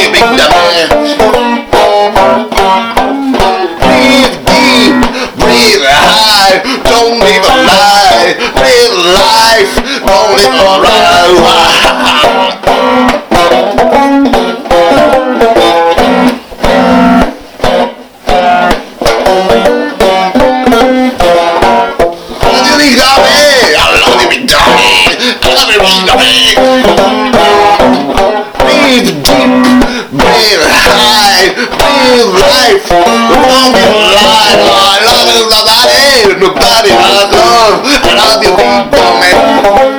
you, big dummy. Breathe deep, breathe high, don't live a lie, live life, don't live a lie. Breathe deep, breathe high, breathe life, long life. I love you, nobody, nobody, I love you, big dummy.